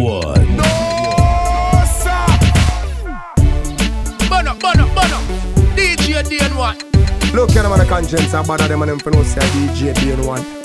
one. No, sir. Bono. DJ DN1. Look at them on the conscience, and bother them and them for no say DJ DN1.